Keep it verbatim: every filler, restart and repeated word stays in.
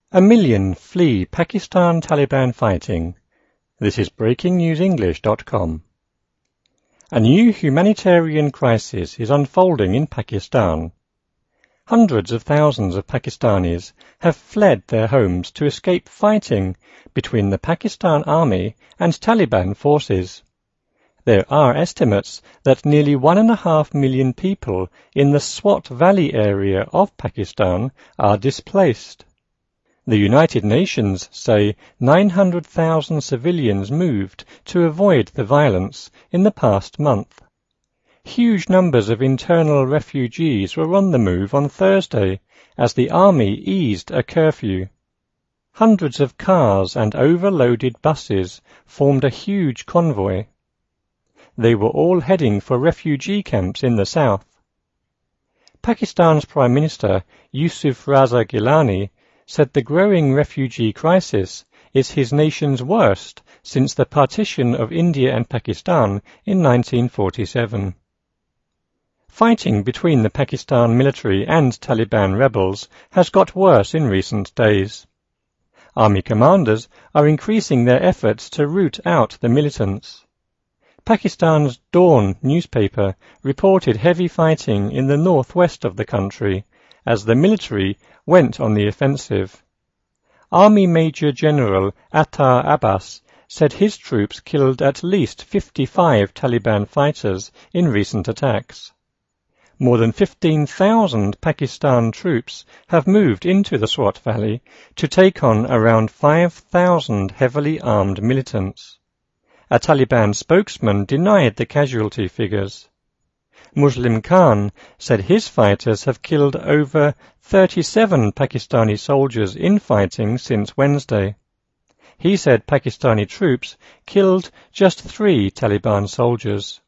A million flee Pakistan-Taliban fighting. This is breaking news english dot com. A new humanitarian crisis is unfolding in Pakistan. Hundreds of thousands of Pakistanis have fled their homes to escape fighting between the Pakistan Army and Taliban forces. There are estimates that nearly one and a half million people in the Swat Valley area of Pakistan are displaced. The United Nations say nine hundred thousand civilians moved to avoid the violence in the past month. Huge numbers of internal refugees were on the move on Thursday as the army eased a curfew. Hundreds of cars and overloaded buses formed a huge convoy. They were all heading for refugee camps in the south. Pakistan's Prime Minister Yusuf Raza Gilani said the growing refugee crisis is his nation's worst since the partition of India and Pakistan in nineteen forty-seven. Fighting between the Pakistan military and Taliban rebels has got worse in recent days. Army commanders are increasing their efforts to root out the militants. Pakistan's Dawn newspaper reported heavy fighting in the northwest of the country as the military went on the offensive. Army Major General Attar Abbas said his troops killed at least fifty-five Taliban fighters in recent attacks. More than fifteen thousand Pakistan troops have moved into the Swat Valley to take on around five thousand heavily armed militants. A Taliban spokesman denied the casualty figures. Muslim Khan said his fighters have killed over thirty-seven Pakistani soldiers in fighting since Wednesday. He said Pakistani troops killed just three Taliban soldiers.